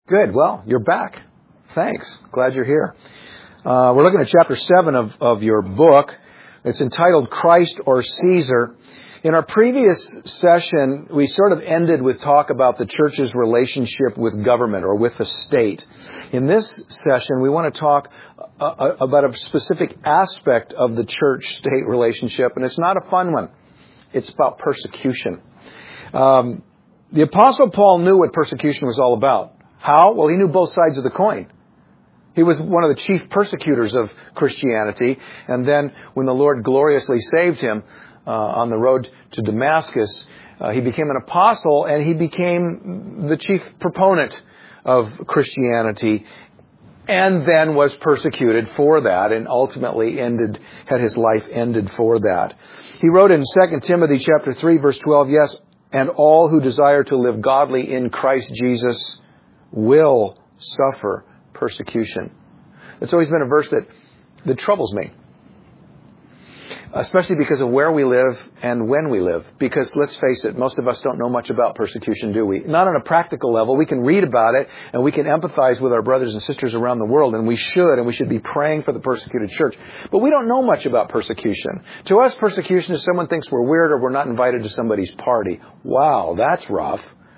Good. Well, you're back. Thanks. Glad you're here. We're looking at chapter 7 of your book. It's entitled Christ or Caesar. In our previous session, we sort of ended with talk about the church's relationship with government or with the state. In this session, we want to talk about a specific aspect of the church-state relationship, and it's not a fun one. It's about persecution. The Apostle Paul knew what persecution was all about. How? Well, he knew both sides of the coin. He was one of the chief persecutors of Christianity. And then when the Lord gloriously saved him on the road to Damascus, he became an apostle and he became the chief proponent of Christianity and then was persecuted for that and ultimately had his life ended for that. He wrote in 2 Timothy chapter 3, verse 12, yes, and all who desire to live godly in Christ Jesus will suffer persecution. It's always been a verse that troubles me, especially because of where we live and when we live. Because let's face it, most of us don't know much about persecution, do we? Not on a practical level. We can read about it and we can empathize with our brothers and sisters around the world, and we should be praying for the persecuted church. But we don't know much about persecution. To us, persecution is someone thinks we're weird or we're not invited to somebody's party. Wow, that's rough.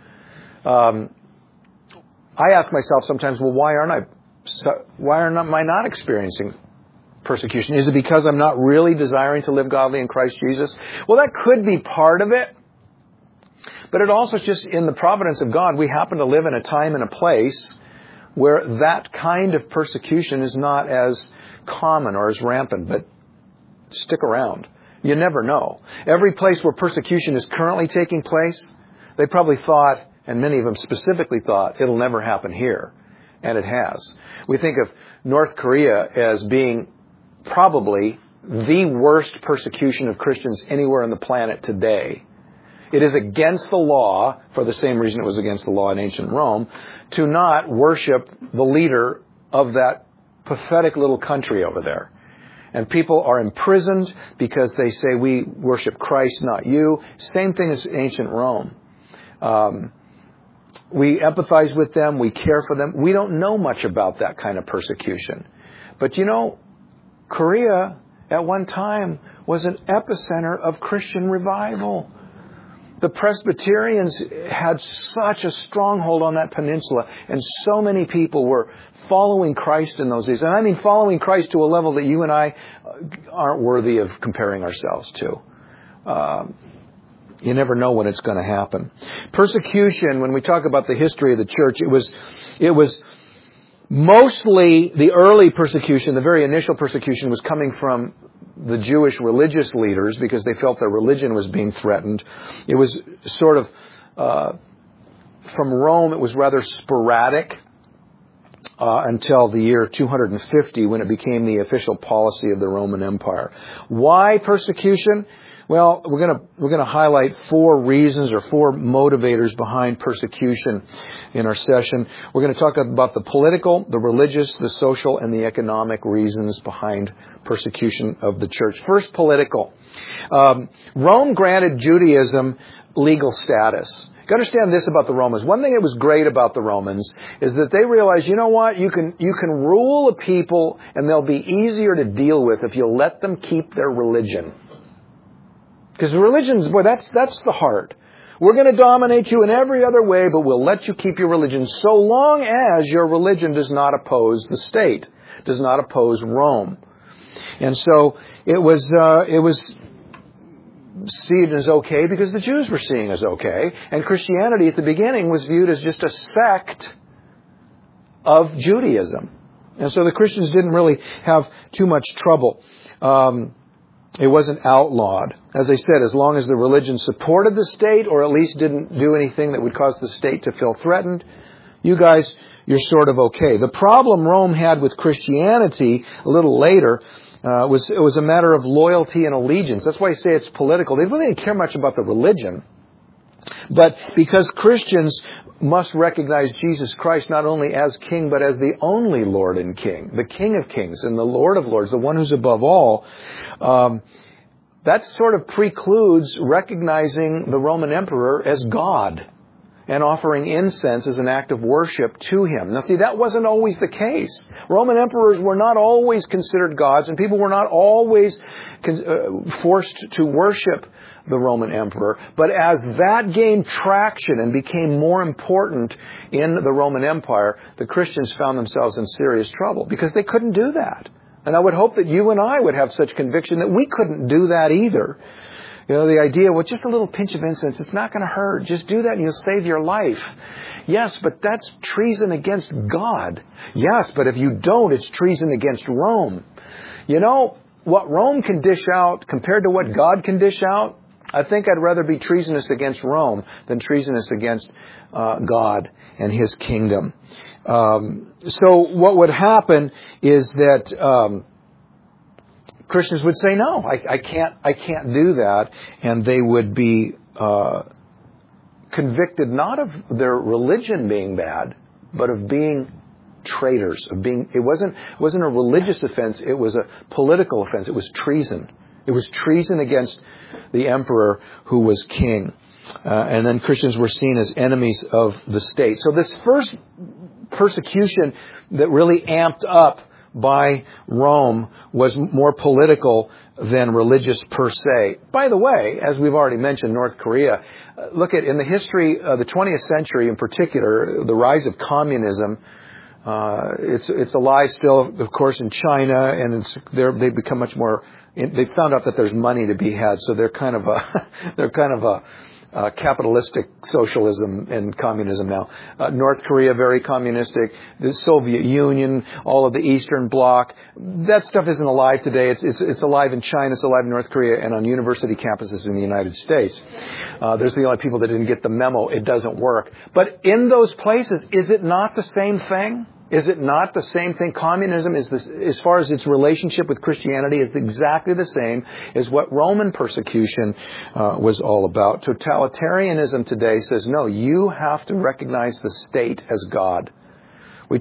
I ask myself sometimes, well, why am I not experiencing persecution? Is it because I'm not really desiring to live godly in Christ Jesus? Well, that could be part of it. But it also just, in the providence of God, we happen to live in a time and a place where that kind of persecution is not as common or as rampant. But stick around. You never know. Every place where persecution is currently taking place, they probably thought, and many of them specifically thought, it'll never happen here. And it has. We think of North Korea as being probably the worst persecution of Christians anywhere on the planet today. It is against the law, for the same reason it was against the law in ancient Rome, to not worship the leader of that pathetic little country over there. And people are imprisoned because they say, we worship Christ, not you. Same thing as ancient Rome. We empathize with them. We care for them. We don't know much about that kind of persecution. But Korea at one time was an epicenter of Christian revival. The Presbyterians had such a stronghold on that peninsula, and so many people were following Christ in those days. And I mean following Christ to a level that you and I aren't worthy of comparing ourselves to. You never know when it's going to happen. Persecution, when we talk about the history of the church, it was mostly the early persecution, the very initial persecution was coming from the Jewish religious leaders because they felt their religion was being threatened. It was sort of, from Rome, it was rather sporadic until the year 250 when it became the official policy of the Roman Empire. Why persecution? Well, we're going to highlight 4 reasons or 4 motivators behind persecution in our session. We're going to talk about the political, the religious, the social, and the economic reasons behind persecution of the church. First, political. Rome granted Judaism legal status. You understand this about the Romans. One thing that was great about the Romans is that they realized, you know what, you can rule a people and they'll be easier to deal with if you let them keep their religion. Because religions, boy, that's the heart. We're going to dominate you in every other way, but we'll let you keep your religion so long as your religion does not oppose the state, does not oppose Rome. And so it was seen as okay because the Jews were seeing as okay. And Christianity at the beginning was viewed as just a sect of Judaism. And so the Christians didn't really have too much trouble. It wasn't outlawed. As I said, as long as the religion supported the state or at least didn't do anything that would cause the state to feel threatened, you're sort of okay. The problem Rome had with Christianity a little later was a matter of loyalty and allegiance. That's why I say it's political. They really didn't care much about the religion. But because Christians must recognize Jesus Christ not only as King, but as the only Lord and King, the King of Kings and the Lord of Lords, the one who's above all, that sort of precludes recognizing the Roman Emperor as God. and offering incense as an act of worship to him. Now see, that wasn't always the case. Roman emperors were not always considered gods, and people were not always forced to worship the Roman emperor. But as that gained traction and became more important in the Roman Empire, the Christians found themselves in serious trouble because they couldn't do that. And I would hope that you and I would have such conviction that we couldn't do that either. You know, the idea, well, just a little pinch of incense, it's not going to hurt. Just do that and you'll save your life. Yes, but that's treason against God. Yes, but if you don't, it's treason against Rome. You know, what Rome can dish out compared to what God can dish out, I think I'd rather be treasonous against Rome than treasonous against God and His kingdom. So what would happen is that Christians would say, no, I can't do that. And they would be convicted not of their religion being bad, but of being traitors. It wasn't a religious offense, it was a political offense. It was treason. It was treason against the emperor who was king. And then Christians were seen as enemies of the state. So this first persecution that really amped up by Rome was more political than religious per se. By the way, as we've already mentioned, North Korea, look at in the history of the 20th century in particular, the rise of communism, it's alive still, of course, in China, and they've become much more. They found out that there's money to be had, so they're kind of a capitalistic socialism and communism now. North Korea, very communistic. The Soviet Union, all of the Eastern Bloc. That stuff isn't alive today. It's alive in China, it's alive in North Korea, and on university campuses in the United States. There's the only people that didn't get the memo. It doesn't work. But in those places, is it not the same thing? Is it not the same thing? Communism is this, as far as its relationship with Christianity, is exactly the same as what Roman persecution was all about. Totalitarianism today says, no, you have to recognize the state as God. We've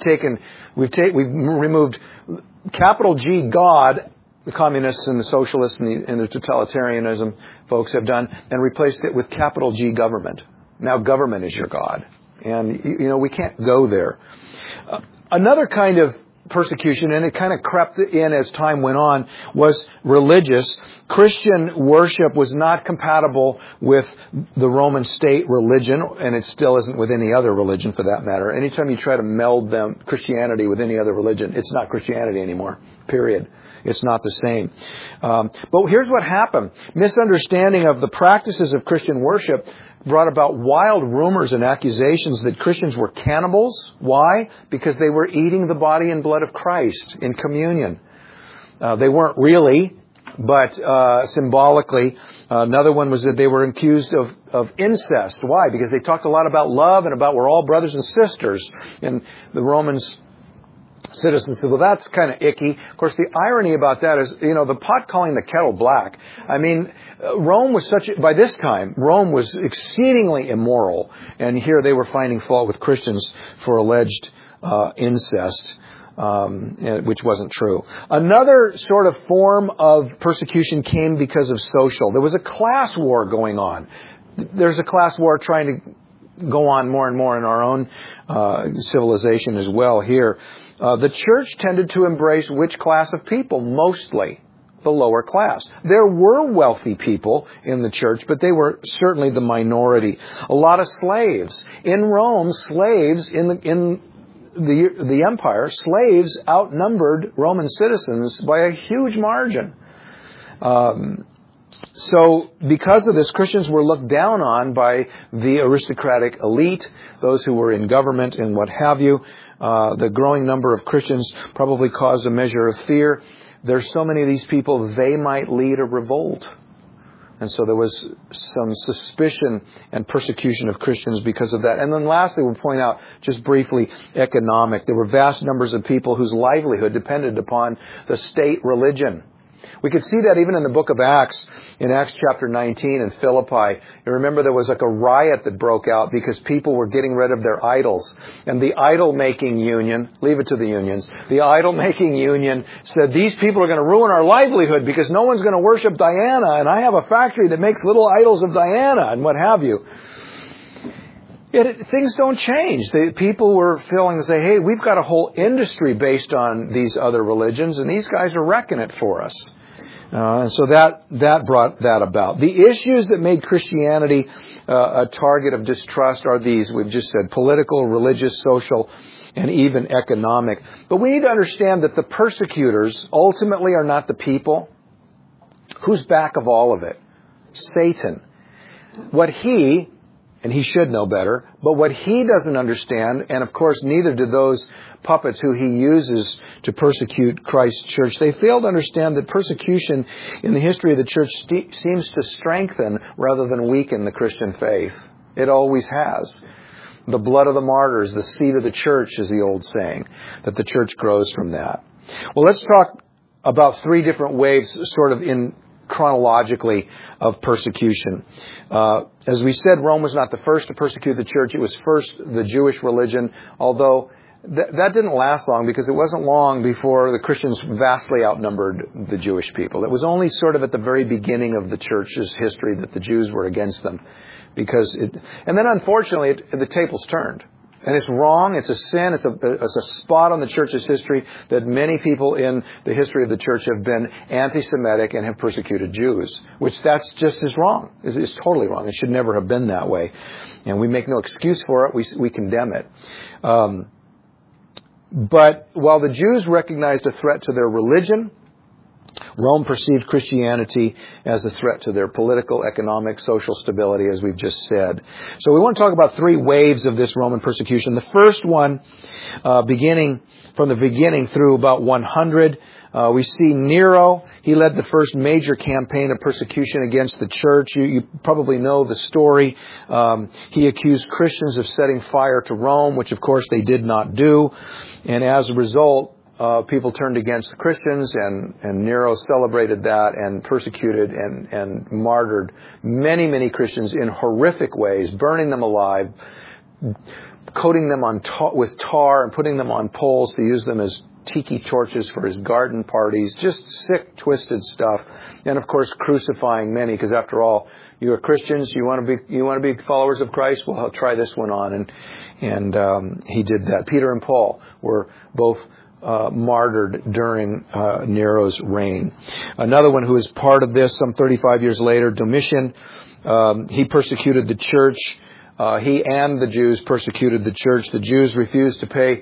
removed capital G, God, the communists and the socialists and the totalitarianism folks have done, and replaced it with capital G, government. Now government is your God. And, you know, we can't go there. Another kind of persecution, and it kind of crept in as time went on, was religious. Christian worship was not compatible with the Roman state religion, and it still isn't with any other religion for that matter. Anytime you try to meld Christianity with any other religion, it's not Christianity anymore, period. It's not the same. But here's what happened. Misunderstanding of the practices of Christian worship brought about wild rumors and accusations that Christians were cannibals. Why? Because they were eating the body and blood of Christ in communion. They weren't really, but symbolically. Another one was that they were accused of incest. Why? Because they talked a lot about love and about we're all brothers and sisters. And the Romans citizens said, well, that's kind of icky. Of course, the irony about that is, you know, the pot calling the kettle black. I mean, by this time, Rome was exceedingly immoral. And here they were finding fault with Christians for alleged incest, which wasn't true. Another sort of form of persecution came because of social. There was a class war going on. There's a class war trying to go on more and more in our own civilization as well here. The church tended to embrace which class of people? Mostly the lower class. There were wealthy people in the church, but they were certainly the minority. A lot of slaves. In Rome, slaves in the empire, slaves outnumbered Roman citizens by a huge margin. So because of this, Christians were looked down on by the aristocratic elite, those who were in government and what have you. The growing number of Christians probably caused a measure of fear. There's so many of these people, they might lead a revolt. And so there was some suspicion and persecution of Christians because of that. And then lastly, we'll point out just briefly economic. There were vast numbers of people whose livelihood depended upon the state religion. We could see that even in the book of Acts, in Acts chapter 19 in Philippi. You remember there was like a riot that broke out because people were getting rid of their idols. And the idol-making union, leave it to the unions, the idol-making union said, these people are going to ruin our livelihood because no one's going to worship Diana, and I have a factory that makes little idols of Diana, and what have you. Things don't change. People were feeling, say, hey, we've got a whole industry based on these other religions, and these guys are wrecking it for us. And so that brought that about. The issues that made Christianity a target of distrust are these, we've just said, political, religious, social, and even economic. But we need to understand that the persecutors ultimately are not the people. Who's back of all of it? Satan. And he should know better, but what he doesn't understand, and of course neither do those puppets who he uses to persecute Christ's church, they fail to understand that persecution in the history of the church seems to strengthen rather than weaken the Christian faith. It always has. The blood of the martyrs, the seed of the church, is the old saying, that the church grows from that. Well, let's talk about 3 different waves, sort of in chronologically, of persecution. As we said, Rome was not the first to persecute the church. It was first the Jewish religion, although that didn't last long, because it wasn't long before the Christians vastly outnumbered the Jewish people. It was only sort of at the very beginning of the church's history that the Jews were against them. And then unfortunately, the tables turned. And it's wrong, it's a sin, it's a spot on the church's history that many people in the history of the church have been anti-Semitic and have persecuted Jews, which that's just as wrong. It's totally wrong. It should never have been that way. And we make no excuse for it. We condemn it. But while the Jews recognized a threat to their religion, Rome perceived Christianity as a threat to their political, economic, social stability, as we've just said. So we want to talk about 3 waves of this Roman persecution. The first one, beginning from the beginning through about 100, we see Nero. He led the first major campaign of persecution against the church. You probably know the story. He accused Christians of setting fire to Rome, which of course they did not do. And as a result, people turned against the Christians, and Nero celebrated that and persecuted and martyred many, many Christians in horrific ways, burning them alive, coating them with tar and putting them on poles to use them as tiki torches for his garden parties. Just sick, twisted stuff. And of course, crucifying many, because after all, you are Christians. You want to be followers of Christ. Well, I'll try this one on, and he did that. Peter and Paul were both martyred during Nero's reign. Another one who was part of this some 35 years later, Domitian, he persecuted the church. He and the Jews persecuted the church. The Jews refused to pay.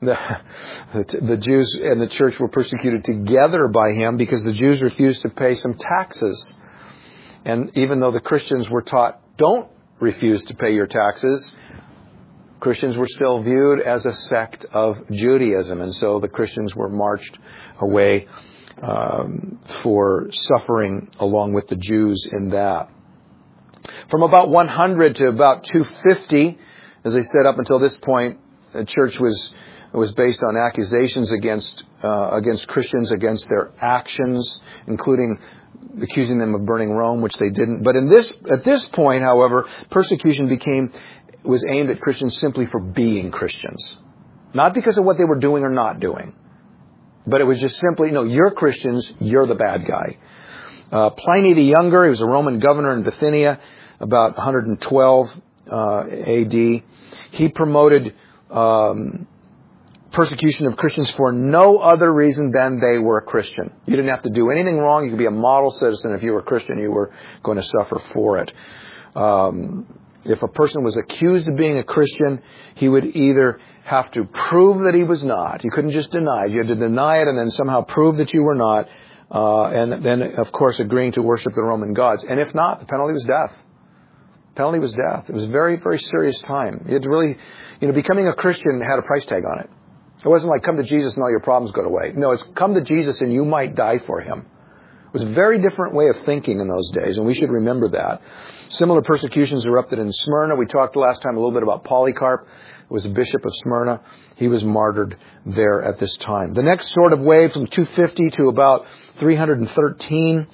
The Jews and the church were persecuted together by him because the Jews refused to pay some taxes. And even though the Christians were taught, don't refuse to pay your taxes, Christians were still viewed as a sect of Judaism, and so the Christians were marched away for suffering along with the Jews in that. From about 100 to about 250, as I said, up until this point, the church was based on accusations against Christians, against their actions, including accusing them of burning Rome, which they didn't. But at this point, however, persecution was aimed at Christians simply for being Christians. Not because of what they were doing or not doing. But it was just simply, no, you're Christians, you're the bad guy. Pliny the Younger, he was a Roman governor in Bithynia, about 112 A.D. He promoted persecution of Christians for no other reason than they were a Christian. You didn't have to do anything wrong. You could be a model citizen. If you were a Christian, you were going to suffer for it. If a person was accused of being a Christian, he would either have to prove that he was not. You couldn't just deny it. You had to deny it and then somehow prove that you were not. And then, of course, agreeing to worship the Roman gods. And if not, the penalty was death. Penalty was death. It was a very, very serious time. You had to really, becoming a Christian had a price tag on it. It wasn't like come to Jesus and all your problems go away. No, it's come to Jesus and you might die for him. It was a very different way of thinking in those days, and we should remember that. Similar persecutions erupted in Smyrna. We talked last time a little bit about Polycarp, who was a bishop of Smyrna. He was martyred there at this time. The next sort of wave from 250 to about 313,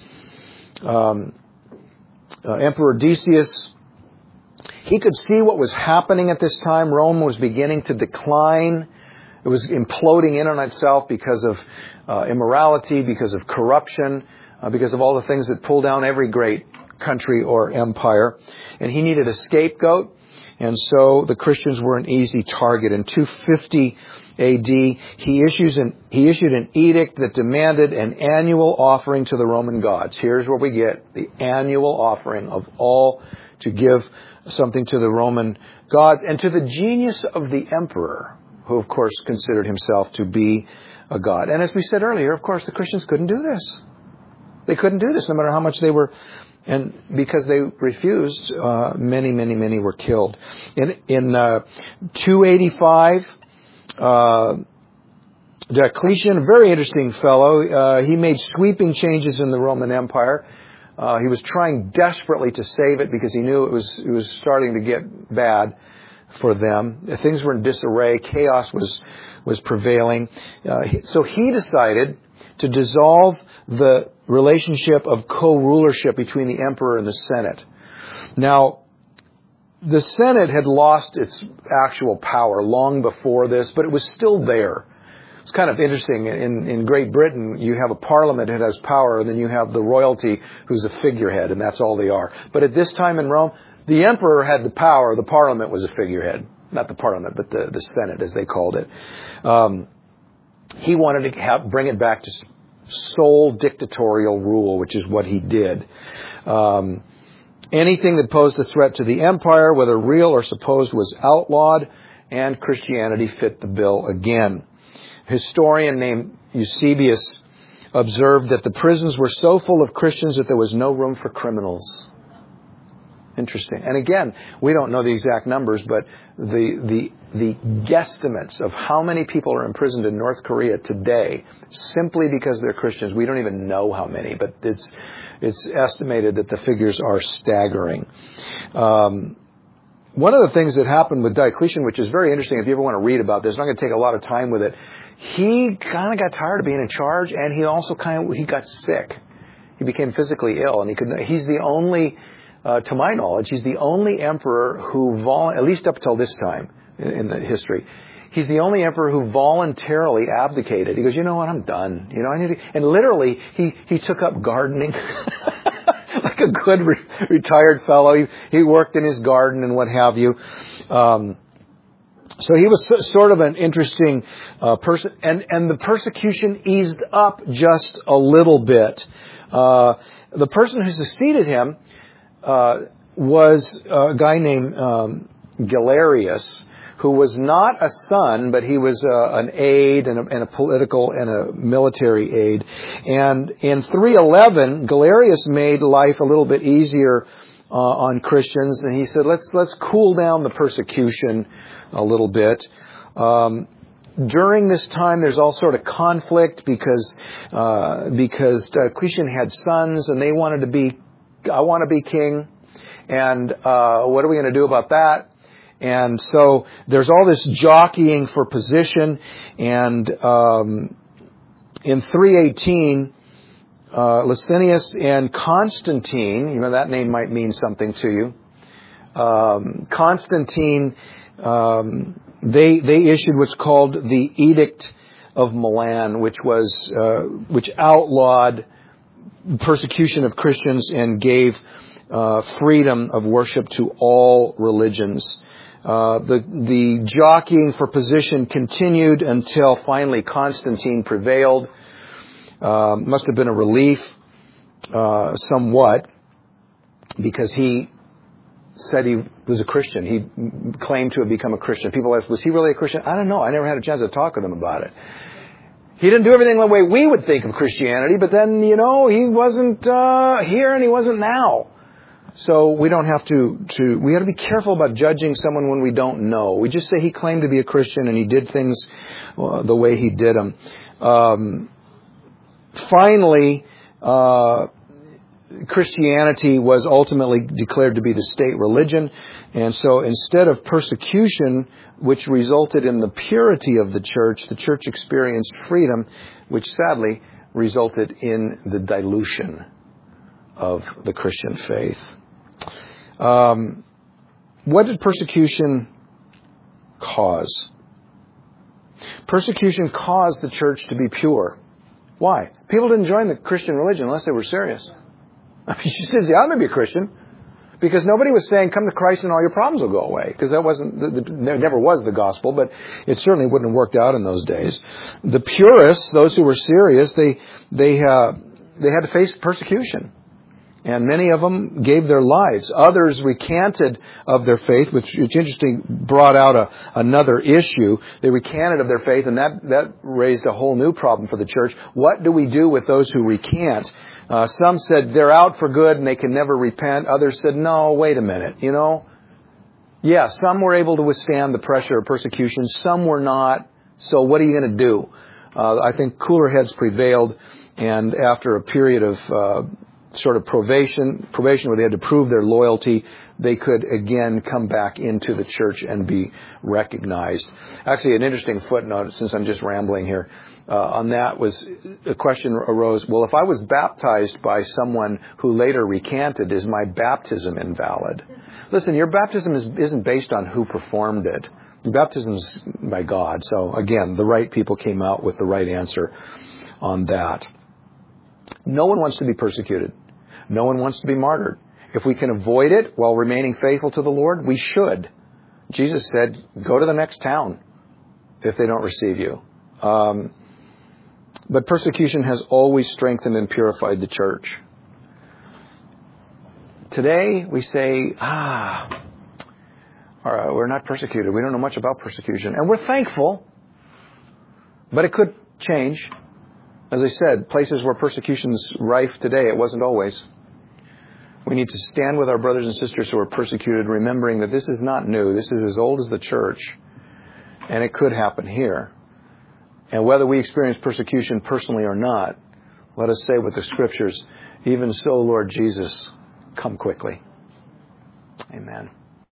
Emperor Decius, he could see what was happening at this time. Rome was beginning to decline. It was imploding in on itself because of immorality, because of corruption, because of all the things that pull down every great country or empire. And he needed a scapegoat. And so the Christians were an easy target. In 250 A.D., he issued an edict that demanded an annual offering to the Roman gods. Here's where we get the annual offering of all, to give something to the Roman gods and to the genius of the emperor, who of course considered himself to be a god. And as we said earlier, of course, the Christians couldn't do this. They couldn't do this no matter how much they were, and because they refused, many were killed. In 285, Diocletian, a very interesting fellow, he made sweeping changes in the Roman Empire. He was trying desperately to save it because he knew it was starting to get bad for them. Things were in disarray. Chaos was prevailing. So he decided to dissolve the relationship of co-rulership between the emperor and the Senate. Now, the Senate had lost its actual power long before this, but it was still there. It's kind of interesting. In Great Britain, you have a parliament that has power, and then you have the royalty who's a figurehead, and that's all they are. But at this time in Rome, the emperor had the power. The parliament was a figurehead. Not the parliament, but the Senate, as they called it. He wanted to bring it back to sole dictatorial rule, which is what he did. Anything that posed a threat to the empire, whether real or supposed, was outlawed, and Christianity fit the bill again. A historian named Eusebius observed that the prisons were so full of Christians that there was no room for criminals. Interesting. And again, we don't know the exact numbers, but the guesstimates of how many people are imprisoned in North Korea today simply because they're Christians, we don't even know how many, but it's estimated that the figures are staggering. One of the things that happened with Diocletian, which is very interesting, if you ever want to read about this, I'm not going to take a lot of time with it. He kind of got tired of being in charge, and he also he got sick. He became physically ill, and he's the only, to my knowledge, he's the only emperor who, at least up till this time in the history, he's the only emperor who voluntarily abdicated. He goes, you know what, I'm done. You know, and literally, he took up gardening. Like a good retired fellow. He worked in his garden and what have you. So he was sort of an interesting person. And the persecution eased up just a little bit. The person who succeeded him was a guy named Galerius, who was not a son, but he was an aide and a political and a military aide. And in 311, Galerius made life a little bit easier on Christians, and he said, let's cool down the persecution a little bit. During this time, there's all sort of conflict because Diocletian had sons, and they wanted to be, I want to be king, and what are we going to do about that? And so there's all this jockeying for position, and in 318, Licinius and Constantine, you know, that name might mean something to you. Constantine, they issued what's called the Edict of Milan, which outlawed persecution of Christians and gave freedom of worship to all religions. The jockeying for position continued until finally Constantine prevailed. Must have been a relief, somewhat, because he said he was a Christian. He claimed to have become a Christian. People asked, was he really a Christian? I don't know. I never had a chance to talk with him about it. He didn't do everything the way we would think of Christianity, but then, you know, he wasn't here and he wasn't now. So we don't have we got to be careful about judging someone when we don't know. We just say he claimed to be a Christian and he did things the way he did them. Finally, Christianity was ultimately declared to be the state religion. And so instead of persecution, which resulted in the purity of the church experienced freedom, which sadly resulted in the dilution of the Christian faith. What did persecution cause? Persecution caused the church to be pure. Why? People didn't join the Christian religion unless they were serious. I mean, you said, I'm going to be a Christian. Because nobody was saying, come to Christ and all your problems will go away. Because that never was the gospel, but it certainly wouldn't have worked out in those days. The purists, those who were serious, they had to face persecution. And many of them gave their lives. Others recanted of their faith, which it's interesting, brought out another issue. They recanted of their faith, and that raised a whole new problem for the church. What do we do with those who recant? Some said they're out for good and they can never repent. Others said, no, wait a minute, Yeah, some were able to withstand the pressure of persecution. Some were not. So what are you going to do? I think cooler heads prevailed, and after a period of sort of probation where they had to prove their loyalty, they could again come back into the church and be recognized. Actually, an interesting footnote, since I'm just rambling here, on that was a question arose, well, if I was baptized by someone who later recanted, is my baptism invalid? Listen, your baptism isn't based on who performed it. Your baptism is by God. So again, the right people came out with the right answer on that. No one wants to be persecuted. No one wants to be martyred. If we can avoid it while remaining faithful to the Lord, we should. Jesus said, go to the next town if they don't receive you. But persecution has always strengthened and purified the church. Today we say, we're not persecuted. We don't know much about persecution. And we're thankful, but it could change. As I said, places where persecution's rife today, it wasn't always. We need to stand with our brothers and sisters who are persecuted, remembering that this is not new. This is as old as the church, and it could happen here. And whether we experience persecution personally or not, let us say with the Scriptures, even so, Lord Jesus, come quickly. Amen.